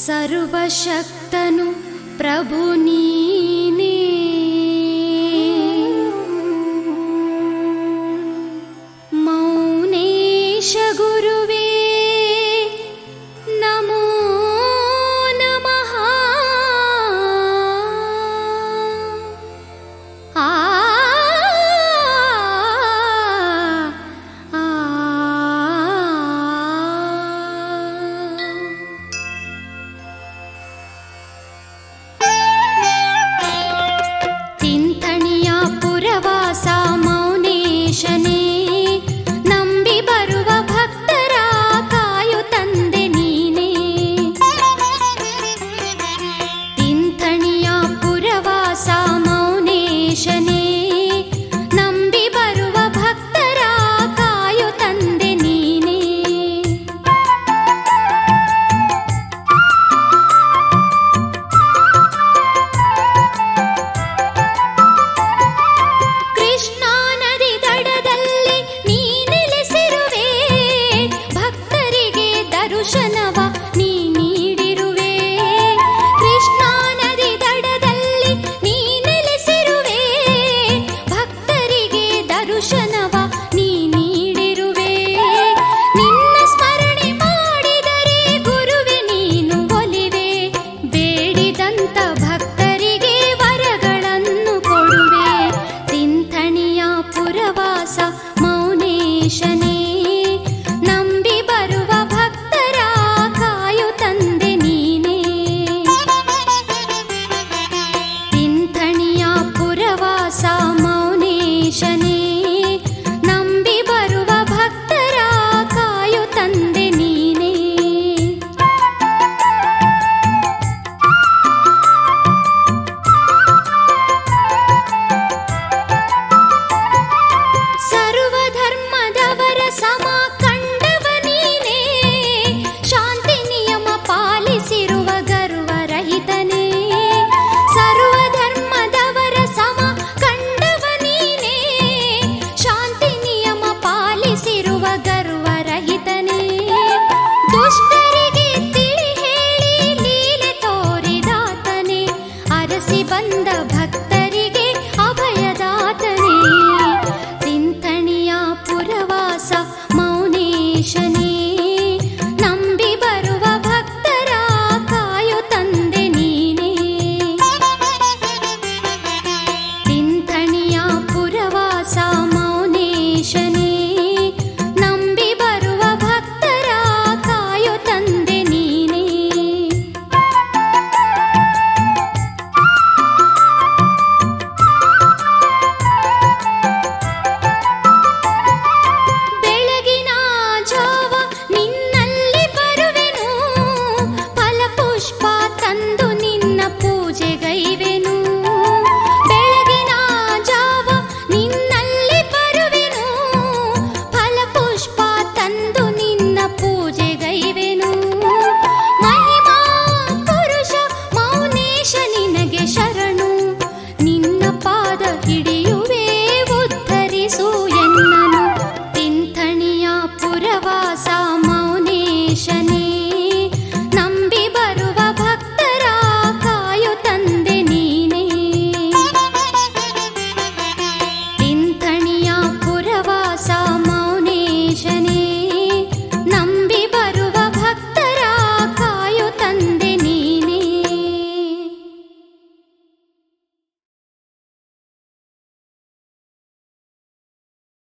ಸರ್ವಶಕ್ತನು ಪ್ರಭು ನೀನೇ, ಮೌನೇಶ ಗುರುವೇ ನಮೋ ನಮಃ. ಆ ತಿಂಥಣಿಯ ಪುರವಾಸ ಮೌನೇಶನೇ, ನಂಬಿ ಬರುವ ಭಕ್ತರ ಕಾಯು ತಂದೆ ನೀನೇ. ತಿಂಥಣಿಯ ಪುರವಾಸ ಮೌನೇಶನೇ, ನಂಬಿ ಬರುವ ಭಕ್ತರ ಕಾಯು ತಂದೆ ನೀನೇ. ಕೃಷ್ಣಾ ನದಿ ದಡದಲ್ಲಿ ನೀ ನೆಲೆಸಿರುವೆ, ಭಕ್ತರಿಗೆ ದರ್ಶನವ ನೀ ನೀಡಿರುವೆ. ಕೃಷ್ಣಾ ನದಿ ದಡದಲ್ಲಿ ನೀ ನೆಲೆಸಿರುವೆ, ಭಕ್ತರಿಗೆ ದರ್ಶನವ ನೀ ನೀಡಿರುವೆ. ನಿನ್ನ ಸ್ಮರಣೆ ಮಾಡಿದರೆ ಗುರುವೆ ನೀನು ಒಲಿವೆ, ಬೇಡಿದಂತ ಭಕ್ತರಿಗೆ ವರಗಳನ್ನು ಕೊಡುವೆ. ತಿಂಥಣಿಯ ಪುರವಾಸ ಮೌನೇಶನೇ, ನಂಬಿ ಬರುವ ಭಕ್ತರ ಕಾಯು ತಂದೆ ನೀನೇ. ತಿಂಥಣಿಯ ಪುರವಾಸ ಮೌನೇಶನೇ, ನಂಬಿ ಬರುವ ಭಕ್ತರ ಕಾಯು ತಂದೆ ನೀನೇ. ಸರ್ವಧರ್ಮದವರ ಸಮ